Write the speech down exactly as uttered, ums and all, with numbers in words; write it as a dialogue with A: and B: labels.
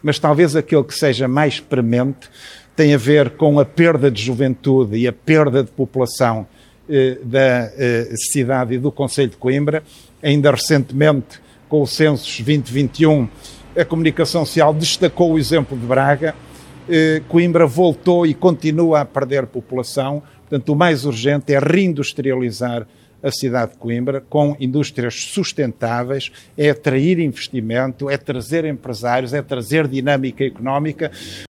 A: mas talvez aquele que seja mais premente tem a ver com a perda de juventude e a perda de população eh, da eh, cidade e do concelho de Coimbra. Ainda recentemente, com o Census vinte vinte e um, a comunicação social destacou o exemplo de Braga. Eh, Coimbra voltou e continua a perder população. Portanto, o mais urgente é reindustrializar a cidade de Coimbra com indústrias sustentáveis, é atrair investimento, é trazer empresários, é trazer dinâmica económica.